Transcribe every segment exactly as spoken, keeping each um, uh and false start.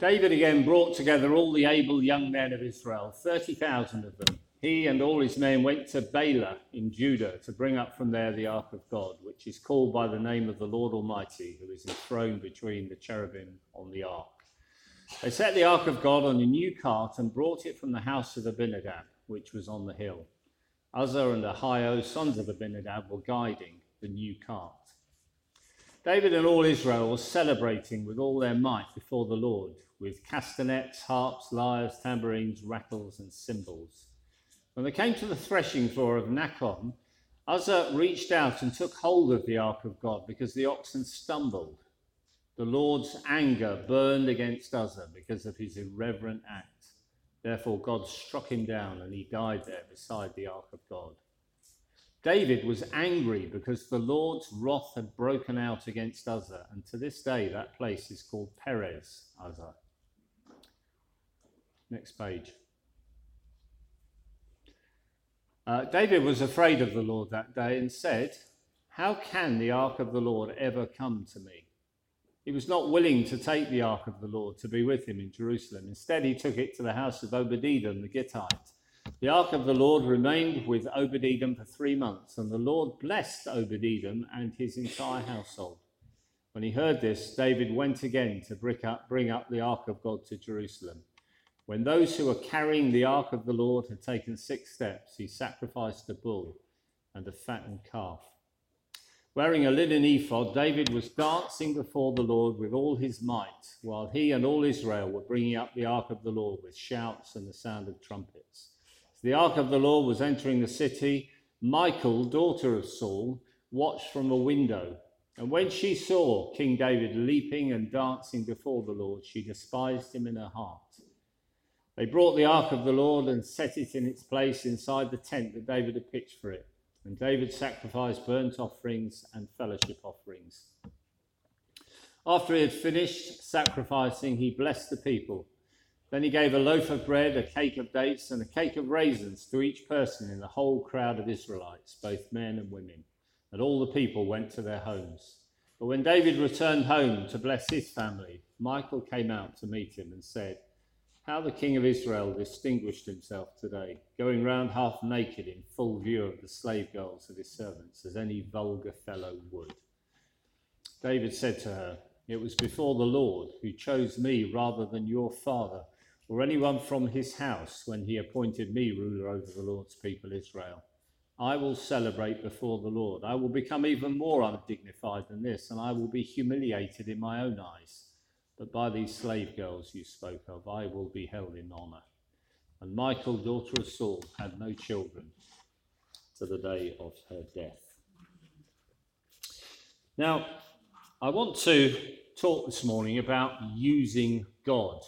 David again brought together all the able young men of Israel, thirty thousand of them. He and all his men went to Baalah in Judah to bring up from there the ark of God, which is called by the name of the Lord Almighty, who is enthroned between the cherubim on the ark. They set the ark of God on a new cart and brought it from the house of Abinadab, which was on the hill. Uzzah and Ahio, sons of Abinadab, were guiding the new cart. David and all Israel were celebrating with all their might before the Lord, with castanets, harps, lyres, tambourines, rattles, and cymbals. When they came to the threshing floor of Nacon, Uzzah reached out and took hold of the ark of God because the oxen stumbled. The Lord's anger burned against Uzzah because of his irreverent act. Therefore God struck him down and he died there beside the ark of God. David was angry because the Lord's wrath had broken out against Uzzah, and to this day that place is called Perez Uzzah. Next page. Uh, David was afraid of the Lord that day and said, "How can the ark of the Lord ever come to me?" He was not willing to take the ark of the Lord to be with him in Jerusalem. Instead, he took it to the house of Obed-Edom the Gittite. The ark of the Lord remained with Obed-Edom for three months, and the Lord blessed Obed-Edom and his entire household. When he heard this, David went again to bring up the ark of God to Jerusalem. When those who were carrying the ark of the Lord had taken six steps, he sacrificed a bull and a fattened calf. Wearing a linen ephod, David was dancing before the Lord with all his might, while he and all Israel were bringing up the ark of the Lord with shouts and the sound of trumpets. As the ark of the Lord was entering the city, Michal, daughter of Saul, watched from a window. And when she saw King David leaping and dancing before the Lord, she despised him in her heart. They brought the ark of the Lord and set it in its place inside the tent that David had pitched for it. And David sacrificed burnt offerings and fellowship offerings. After he had finished sacrificing, he blessed the people. Then he gave a loaf of bread, a cake of dates, and a cake of raisins to each person in the whole crowd of Israelites, both men and women. And all the people went to their homes. But when David returned home to bless his family, Michal came out to meet him and said, "How the king of Israel distinguished himself today, going round half naked in full view of the slave girls of his servants, as any vulgar fellow would." David said to her, "It was before the Lord who chose me rather than your father or anyone from his house when he appointed me ruler over the Lord's people Israel. I will celebrate before the Lord. I will become even more undignified than this, and I will be humiliated in my own eyes. But by these slave girls you spoke of, I will be held in honour." And Michal, daughter of Saul, had no children to the day of her death. Now, I want to talk this morning about using God.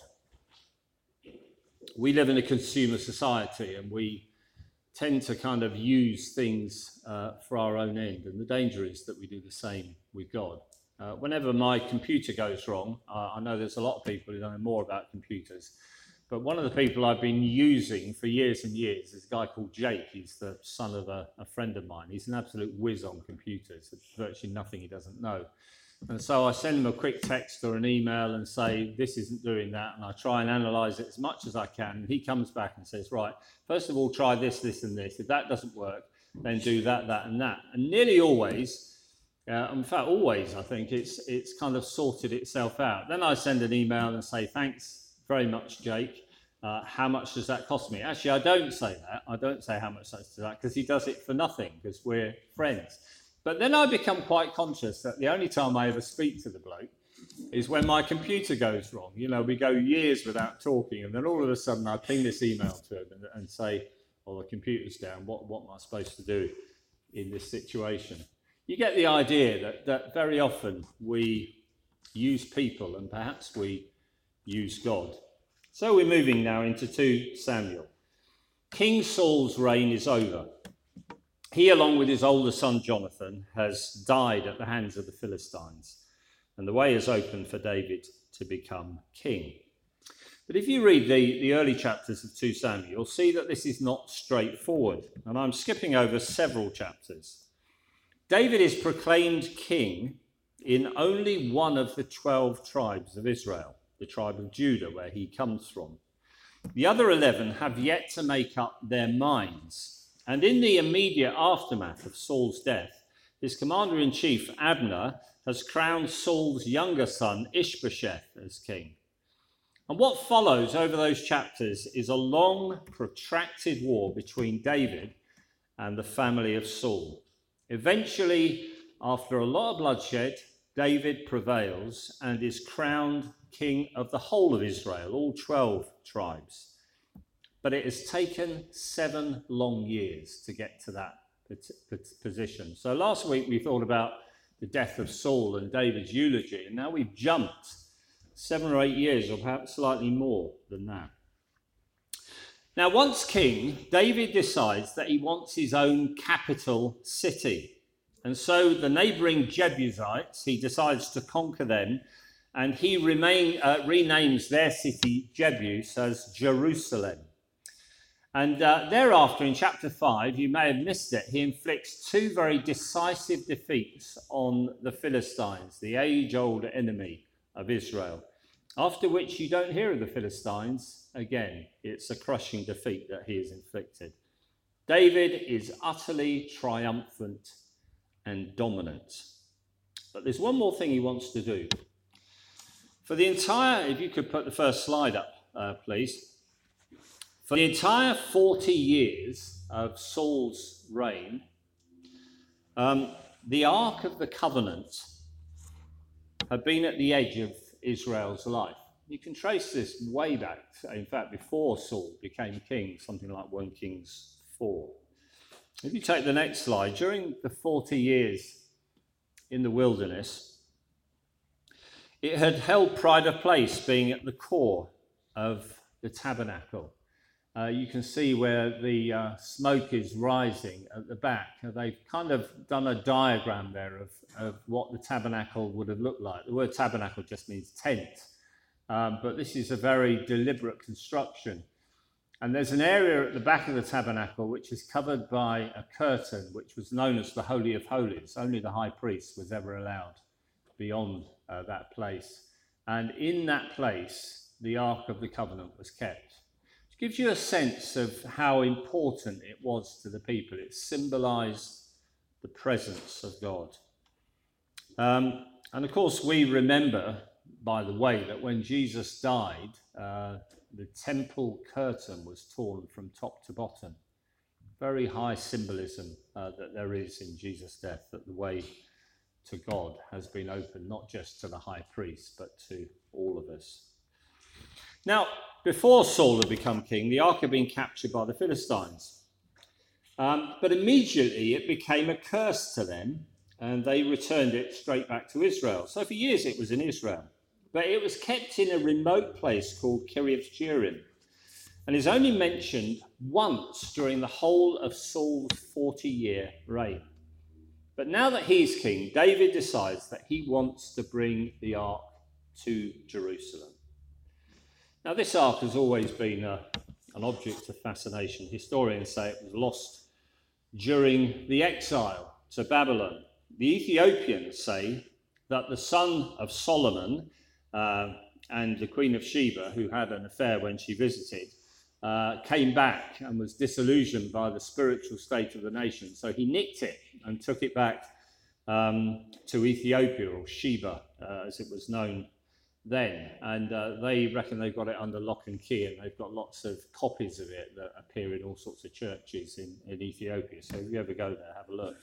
We live in a consumer society and we tend to kind of use things uh, for our own end. And the danger is that we do the same with God. Uh, whenever my computer goes wrong, uh, I know there's a lot of people who know more about computers, but one of the people I've been using for years and years is a guy called Jake. He's the son of a, a friend of mine. He's an absolute whiz on computers. There's virtually nothing he doesn't know. And so I send him a quick text or an email and say, "This isn't doing that," and I try and analyse it as much as I can. And he comes back and says, "Right, first of all, try this, this and this. If that doesn't work, then do that, that and that." And nearly always, Uh, in fact, always, I think, it's it's kind of sorted itself out. Then I send an email and say, "Thanks very much, Jake. Uh, how much does that cost me?" Actually, I don't say that. I don't say how much that's that because he does it for nothing because we're friends. But then I become quite conscious that the only time I ever speak to the bloke is when my computer goes wrong. You know, we go years without talking, and then all of a sudden I ping this email to him and, and say, "Well, the computer's down. What, what am I supposed to do in this situation?" You get the idea that, that very often we use people and perhaps we use God. So we're moving now into Second Samuel. King Saul's reign is over. He, along with his older son Jonathan, has died at the hands of the Philistines, and the way is open for David to become king. But if you read the, the early chapters of Second Samuel, you'll see that this is not straightforward, and I'm skipping over several chapters. David is proclaimed king in only one of the twelve tribes of Israel. the tribe of Judah, where he comes from. The other eleven have yet to make up their minds. And in the immediate aftermath of Saul's death, his commander-in-chief, Abner, has crowned Saul's younger son, Ishbosheth, as king. And what follows over those chapters is a long, protracted war between David and the family of Saul. Eventually, after a lot of bloodshed, David prevails and is crowned king of the whole of Israel, all twelve tribes. But it has taken seven long years to get to that position. So last week we thought about the death of Saul and David's eulogy, and now we've jumped seven or eight years, or perhaps slightly more than that. Now, once king, David decides that he wants his own capital city. And so the neighbouring Jebusites, he decides to conquer them, and he remain, uh, renames their city, Jebus, as Jerusalem. And uh, thereafter, in chapter five, you may have missed it, he inflicts two very decisive defeats on the Philistines, the age-old enemy of Israel. After which you don't hear of the Philistines again. It's a crushing defeat that he has inflicted. David is utterly triumphant and dominant. But there's one more thing he wants to do. For the entire, if you could put the first slide up, uh, please. For the entire forty years of Saul's reign, um, the Ark of the Covenant had been at the edge of Israel's life. You can trace this way back, in fact, before Saul became king, something like First Kings four. If you take the next slide, during the forty years in the wilderness, it had held pride of place, being at the core of the tabernacle. Uh, you can see where the uh, smoke is rising at the back. They've kind of done a diagram there of, of what the tabernacle would have looked like. The word tabernacle just means tent, um, but this is a very deliberate construction. And there's an area at the back of the tabernacle which is covered by a curtain, which was known as the Holy of Holies. Only the high priest was ever allowed beyond uh, that place. And in that place, the Ark of the Covenant was kept. It gives you a sense of how important it was to the people. It symbolized the presence of God. Um, and of course, we remember, by the way, that when Jesus died, uh, the temple curtain was torn from top to bottom. Very high symbolism uh, that there is in Jesus' death, that the way to God has been opened, not just to the high priest, but to all of us. Now, before Saul had become king, the ark had been captured by the Philistines. Um, but immediately it became a curse to them, and they returned it straight back to Israel. So for years it was in Israel. But it was kept in a remote place called Kiriath Jearim, and is only mentioned once during the whole of Saul's forty-year reign. But now that he's king, David decides that he wants to bring the ark to Jerusalem. Now, this ark has always been a, an object of fascination. Historians say it was lost during the exile to Babylon. The Ethiopians say that the son of Solomon uh, and the Queen of Sheba, who had an affair when she visited, uh, came back and was disillusioned by the spiritual state of the nation. So he nicked it and took it back um, to Ethiopia, or Sheba, uh, as it was known then, and uh, they reckon they've got it under lock and key, and they've got lots of copies of it that appear in all sorts of churches in, in Ethiopia. So if you ever go there, have a look.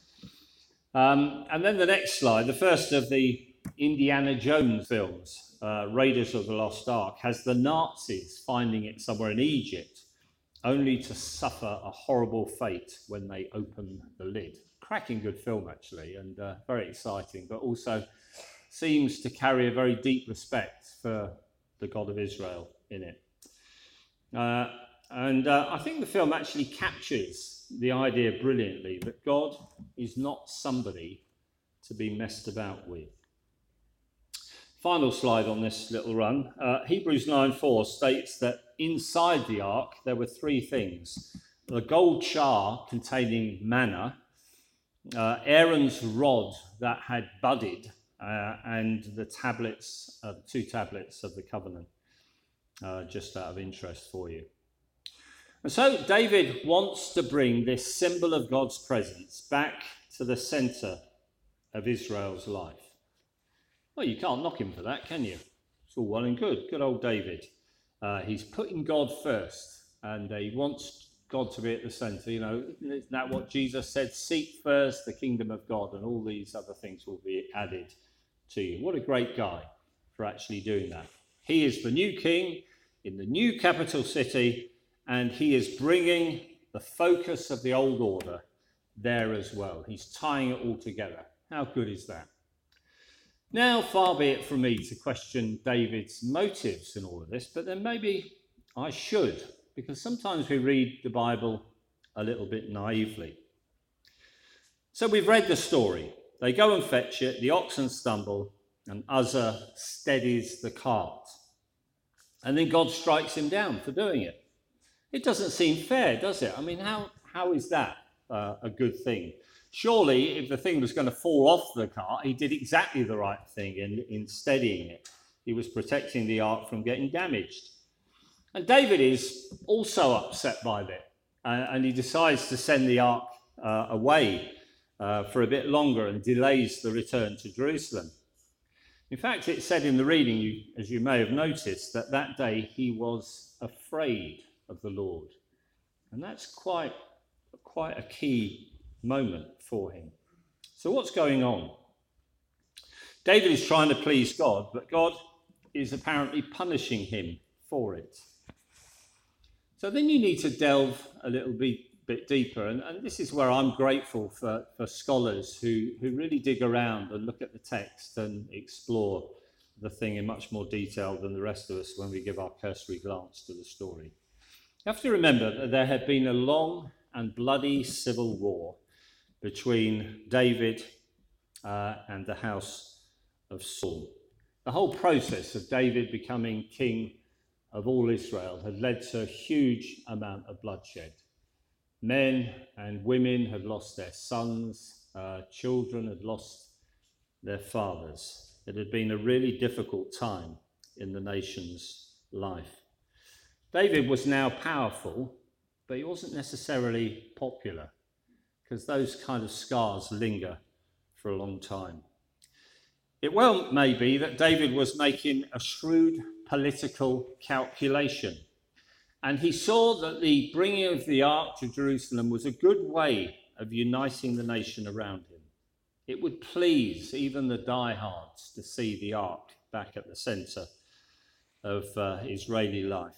Um, and then the next slide, the first of the Indiana Jones films, uh, Raiders of the Lost Ark, has the Nazis finding it somewhere in Egypt, only to suffer a horrible fate when they open the lid. Cracking good film, actually, and uh, very exciting, but also seems to carry a very deep respect for the God of Israel in it. Uh, and uh, I think the film actually captures the idea brilliantly that God is not somebody to be messed about with. Final slide on this little run. Uh, Hebrews nine four states that inside the ark there were three things. The gold jar containing manna, uh, Aaron's rod that had budded uh, and the tablets, uh, two tablets of the covenant, uh, just out of interest for you. And so David wants to bring this symbol of God's presence back to the centre of Israel's life. Well, you can't knock him for that, can you? It's all well and good. Good old David. Uh, he's putting God first, and uh, he wants God to be at the centre. You know, isn't that what Jesus said? Seek first the kingdom of God, and all these other things will be added to you. What a great guy for actually doing that. He is the new king in the new capital city, and he is bringing the focus of the old order there as well. He's tying it all together. How good is that? Now, far be it from me to question David's motives in all of this, but then maybe I should, because sometimes we read the Bible a little bit naively. So we've read the story. They go and fetch it, the oxen stumble, and Uzzah steadies the cart. And then God strikes him down for doing it. It doesn't seem fair, does it? I mean, how how is that uh, a good thing? Surely, if the thing was going to fall off the cart, he did exactly the right thing in, in steadying it. He was protecting the ark from getting damaged. And David is also upset by that, uh, and he decides to send the ark uh, away uh, for a bit longer and delays the return to Jerusalem. In fact, it said in the reading, you, as you may have noticed, that that day he was afraid of the Lord. And that's quite, quite a key moment for him. So what's going on? David is trying to please God, but God is apparently punishing him for it. So then you need to delve a little bit, bit deeper, and, and this is where I'm grateful for, for scholars who, who really dig around and look at the text and explore the thing in much more detail than the rest of us when we give our cursory glance to the story. You have to remember that there had been a long and bloody civil war between David uh, and the house of Saul. The whole process of David becoming king of all Israel had led to a huge amount of bloodshed. Men and women had lost their sons, uh, children had lost their fathers. It had been a really difficult time in the nation's life. David was now powerful, but he wasn't necessarily popular, because those kind of scars linger for a long time. It well may be that David was making a shrewd political calculation, and he saw that the bringing of the ark to Jerusalem was a good way of uniting the nation around him. It would please even the diehards to see the ark back at the centre of uh, Israeli life.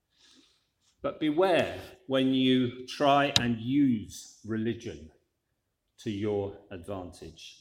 But beware when you try and use religion to your advantage.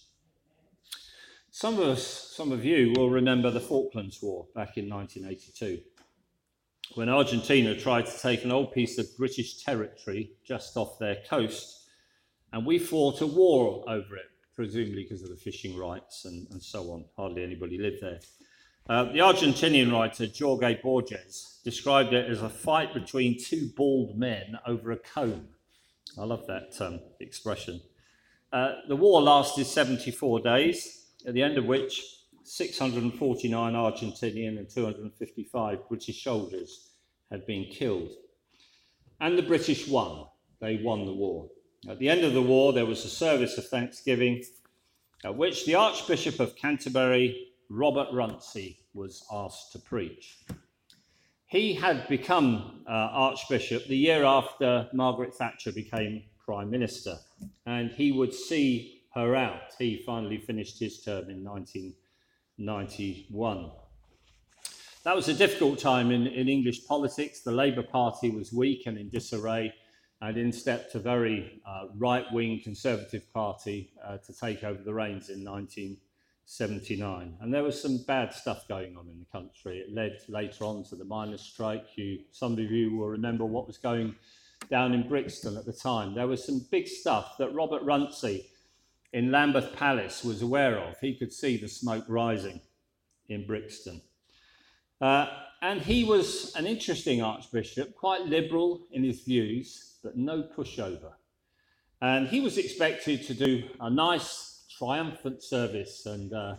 Some of us, some of you will remember the Falklands War back in nineteen eighty-two, when Argentina tried to take an old piece of British territory just off their coast, and we fought a war over it, presumably because of the fishing rights and, and so on. Hardly anybody lived there. Uh, the Argentinian writer Jorge Borges described it as a fight between two bald men over a comb. I love that um, expression. Uh, the war lasted seventy-four days, at the end of which six hundred forty-nine Argentinian and two hundred fifty-five British soldiers had been killed. And the British won. They won the war. At the end of the war, there was a service of thanksgiving at which the Archbishop of Canterbury, Robert Runcie, was asked to preach. He had become uh, Archbishop the year after Margaret Thatcher became Prime Minister, and he would see her out. He finally finished his term in nineteen ninety-one. That was a difficult time in, in English politics. The Labour Party was weak and in disarray, and in stepped a very uh, right-wing Conservative Party uh, to take over the reins in nineteen seventy-nine. And there was some bad stuff going on in the country. It led later on to the miners' strike. You, some of you will remember what was going down in Brixton at the time. There was some big stuff that Robert Runcie in Lambeth Palace was aware of. He could see the smoke rising in Brixton. Uh, and he was an interesting archbishop, quite liberal in his views, but no pushover. And he was expected to do a nice triumphant service and uh,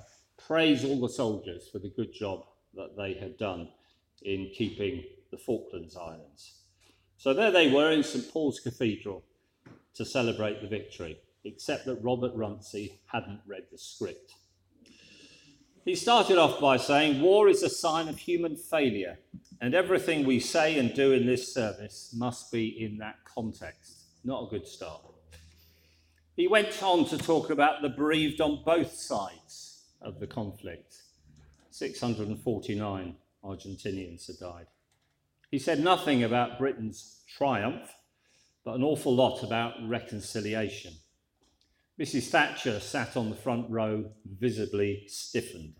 praise all the soldiers for the good job that they had done in keeping the Falklands Islands. So there they were in St Paul's Cathedral to celebrate the victory, except that Robert Runcie hadn't read the script. He started off by saying, "War is a sign of human failure, and everything we say and do in this service must be in that context." Not a good start. He went on to talk about the bereaved on both sides of the conflict. six hundred forty-nine Argentinians had died. He said nothing about Britain's triumph, but an awful lot about reconciliation. Missus Thatcher sat on the front row, visibly stiffened.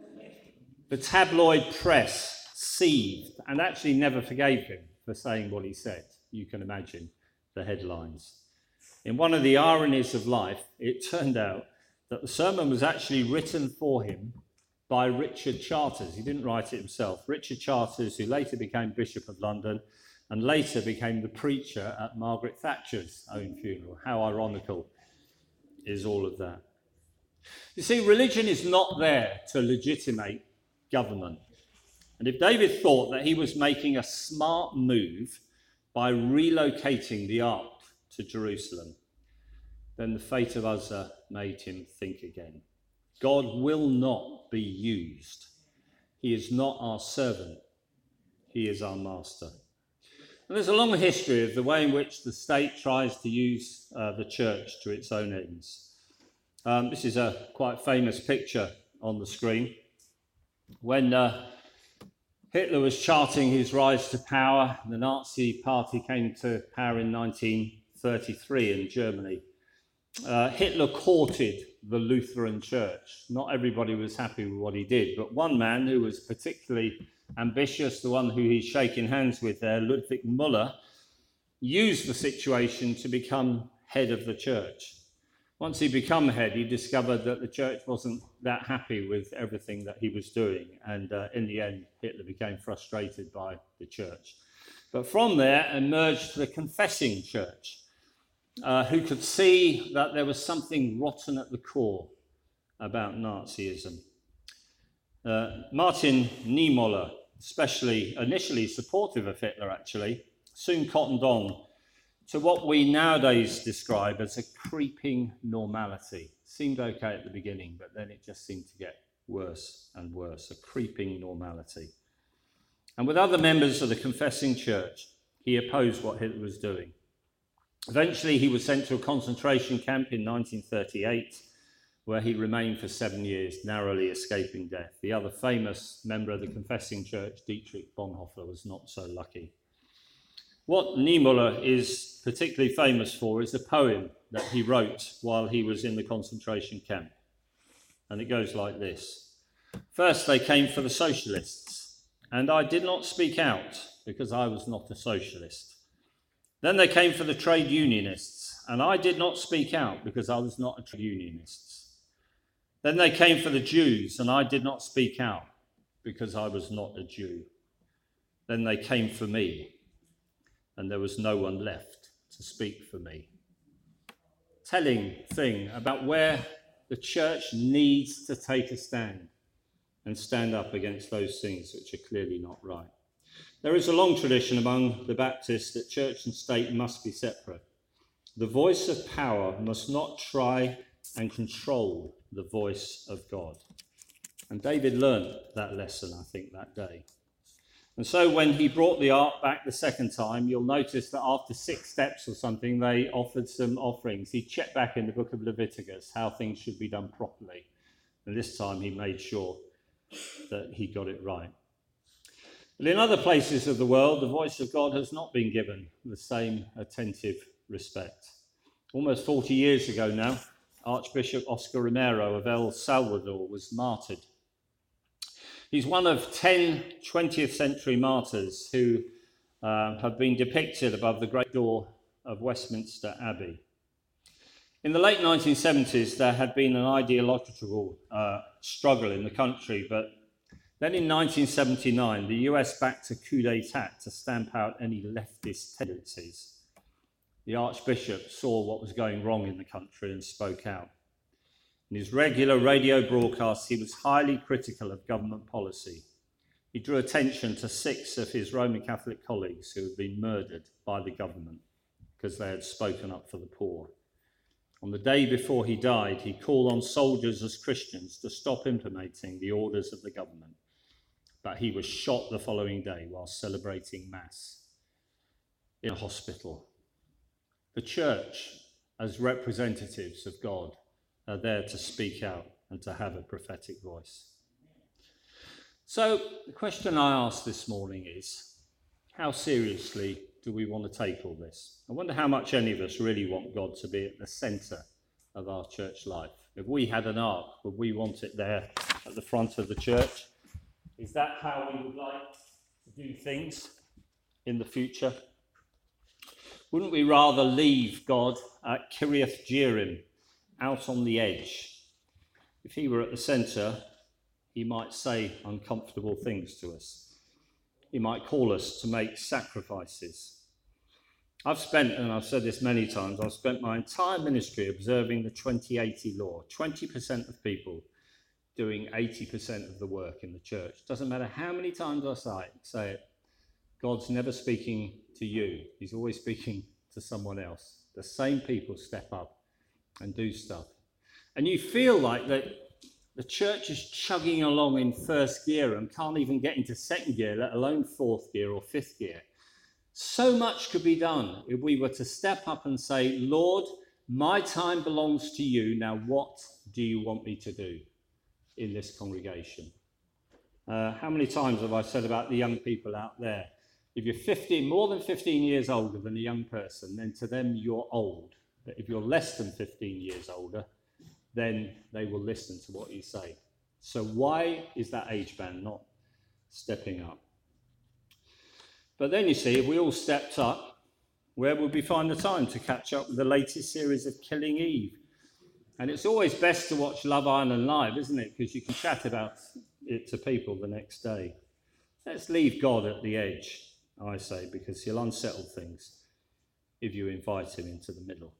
The tabloid press seethed and actually never forgave him for saying what he said. You can imagine the headlines. In one of the ironies of life, it turned out that the sermon was actually written for him by Richard Charters. He didn't write it himself. Richard Charters, who later became Bishop of London and later became the preacher at Margaret Thatcher's own funeral. How ironical is all of that? You see, religion is not there to legitimate government. And if David thought that he was making a smart move by relocating the ark to Jerusalem, then the fate of Uzzah made him think again. God will not be used. He is not our servant. He is our master. And there's a long history of the way in which the state tries to use uh, the church to its own ends. Um, this is a quite famous picture on the screen. When uh, Hitler was charting his rise to power, the Nazi Party came to power in nineteen thirty-three in Germany. Uh, Hitler courted the Lutheran Church. Not everybody was happy with what he did, but one man who was particularly ambitious, the one who he's shaking hands with there, Ludwig Müller, used the situation to become head of the church. Once he became head, he discovered that the church wasn't that happy with everything that he was doing, and uh, in the end, Hitler became frustrated by the church. But from there emerged the confessing church, uh, who could see that there was something rotten at the core about Nazism. Uh, Martin Niemöller, especially initially supportive of Hitler actually, soon cottoned on to what we nowadays describe as a creeping normality. Seemed okay at the beginning, but then it just seemed to get worse and worse, a creeping normality. And with other members of the confessing church, he opposed what Hitler was doing. Eventually, he was sent to a concentration camp in nineteen thirty-eight, where he remained for seven years, narrowly escaping death. The other famous member of the confessing church, Dietrich Bonhoeffer, was not so lucky. What Niemöller is particularly famous for is a poem that he wrote while he was in the concentration camp. And it goes like this. "First they came for the socialists, and I did not speak out because I was not a socialist. Then they came for the trade unionists, and I did not speak out because I was not a trade unionist. Then they came for the Jews, and I did not speak out because I was not a Jew. Then they came for me, and there was no one left to speak for me." Telling thing about where the church needs to take a stand and stand up against those things which are clearly not right. There is a long tradition among the Baptists that church and state must be separate. The voice of power must not try and control the voice of God. And David learned that lesson, I think, that day. And so when he brought the ark back the second time, you'll notice that after six steps or something, they offered some offerings. He checked back in the book of Leviticus how things should be done properly. And this time he made sure that he got it right. But in other places of the world, the voice of God has not been given the same attentive respect. Almost forty years ago now, Archbishop Oscar Romero of El Salvador was martyred. He's one of ten twentieth century martyrs who uh, have been depicted above the great door of Westminster Abbey. In the late nineteen seventies, there had been an ideological uh, struggle in the country, but then in nineteen seventy-nine, the U S backed a coup d'etat to stamp out any leftist tendencies. The Archbishop saw what was going wrong in the country and spoke out. In his regular radio broadcasts, he was highly critical of government policy. He drew attention to six of his Roman Catholic colleagues who had been murdered by the government because they had spoken up for the poor. On the day before he died, he called on soldiers as Christians to stop implementing the orders of the government. But he was shot the following day while celebrating Mass in a hospital. The church, as representatives of God, are there to speak out and to have a prophetic voice. So the question I asked this morning is, how seriously do we want to take all this? I wonder how much any of us really want God to be at the centre of our church life. If we had an ark, would we want it there at the front of the church? Is that how we would like to do things in the future? Wouldn't we rather leave God at Kiriath Jearim, out on the edge? If he were at the centre, he might say uncomfortable things to us. He might call us to make sacrifices. I've spent, and I've said this many times, I've spent my entire ministry observing the twenty eighty law. twenty percent of people doing eighty percent of the work in the church. Doesn't matter how many times I say it, say it. God's never speaking to you. He's always speaking to someone else. The same people step up and do stuff. And you feel like that the church is chugging along in first gear and can't even get into second gear, let alone fourth gear or fifth gear. So much could be done if we were to step up and say, Lord, my time belongs to you. Now, what do you want me to do in this congregation? Uh, how many times have I said about the young people out there? If you're fifteen, more than fifteen years older than a young person, then to them you're old. But if you're less than fifteen years older, then they will listen to what you say. So why is that age band not stepping up? But then you see, if we all stepped up, where would we find the time to catch up with the latest series of Killing Eve? And it's always best to watch Love Island live, isn't it? Because you can chat about it to people the next day. Let's leave God at the edge, I say, because he'll unsettle things if you invite him into the middle.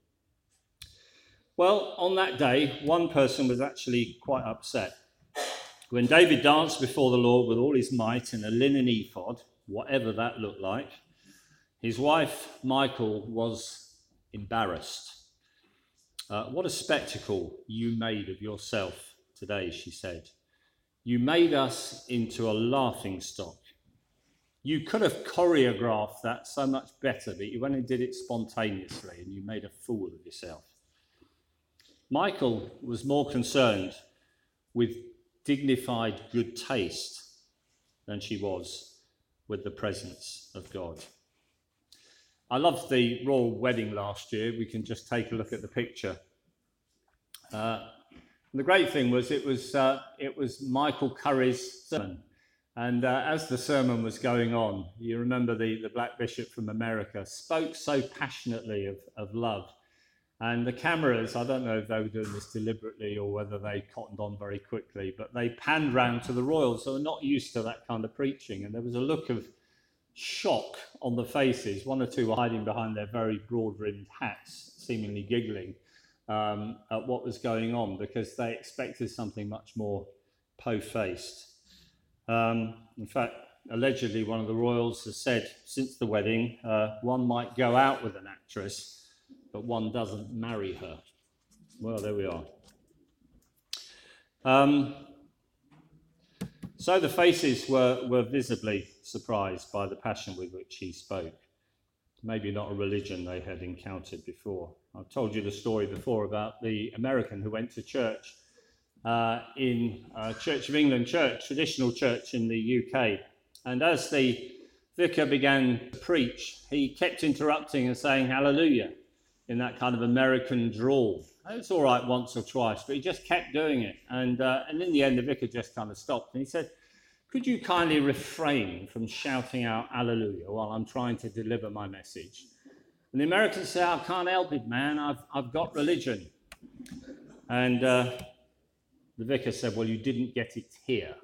Well, on that day, one person was actually quite upset. When David danced before the Lord with all his might in a linen ephod, whatever that looked like, his wife, Michal, was embarrassed. Uh, what a spectacle you made of yourself today, she said. You made us into a laughing stock. You could have choreographed that so much better, but you went and did it spontaneously and you made a fool of yourself. Michal was more concerned with dignified good taste than she was with the presence of God. I loved the royal wedding last year. We can just take a look at the picture. Uh, the great thing was it was uh, it was Michael Curry's sermon. And uh, as the sermon was going on, you remember the, the Black Bishop from America spoke so passionately of, of love. And the cameras, I don't know if they were doing this deliberately or whether they cottoned on very quickly, but they panned round to the royals who are not used to that kind of preaching. And there was a look of shock on the faces. One or two were hiding behind their very broad-rimmed hats, seemingly giggling um, at what was going on because they expected something much more po-faced. Um, in fact, allegedly one of the royals has said since the wedding, uh, one might go out with an actress, but one doesn't marry her. Well, there we are. Um, so the faces were, were visibly surprised by the passion with which he spoke. Maybe not a religion they had encountered before. I've told you the story before about the American who went to church uh, in uh, Church of England church, traditional church in the U K. And as the vicar began to preach, he kept interrupting and saying hallelujah in that kind of American drawl. It was all right once or twice, but he just kept doing it. And, uh, and in the end, the vicar just kind of stopped and he said, could you kindly refrain from shouting out hallelujah while I'm trying to deliver my message? And the American said, I can't help it, man. I've, I've got religion. And uh, the vicar said, well, you didn't get it here.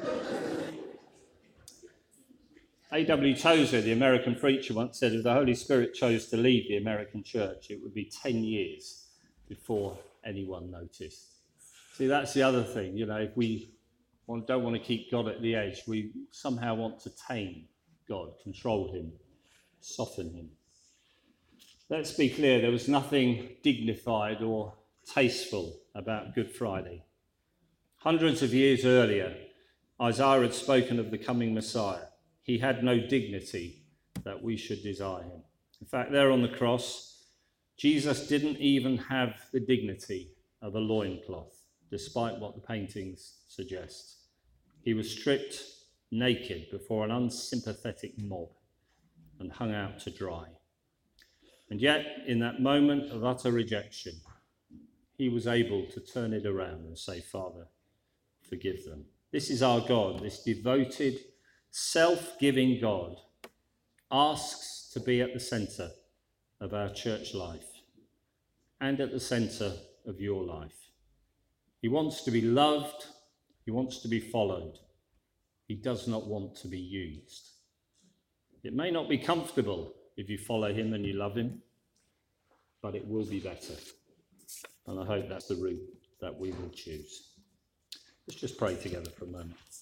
A W Tozer, the American preacher, once said if the Holy Spirit chose to leave the American church, it would be ten years before anyone noticed. See, that's the other thing, you know, if we don't want to keep God at the edge, we somehow want to tame God, control him, soften him. Let's be clear, there was nothing dignified or tasteful about Good Friday. Hundreds of years earlier, Isaiah had spoken of the coming Messiah. He had no dignity that we should desire him. In fact, there on the cross, Jesus didn't even have the dignity of a loincloth, despite what the paintings suggest. He was stripped naked before an unsympathetic mob and hung out to dry. And yet, in that moment of utter rejection, he was able to turn it around and say, Father, forgive them. This is our God, this devoted, self-giving God asks to be at the centre of our church life and at the centre of your life. He wants to be loved. He wants to be followed. He does not want to be used. It may not be comfortable if you follow him and you love him, but it will be better. And I hope that's the route that we will choose. Let's just pray together for a moment.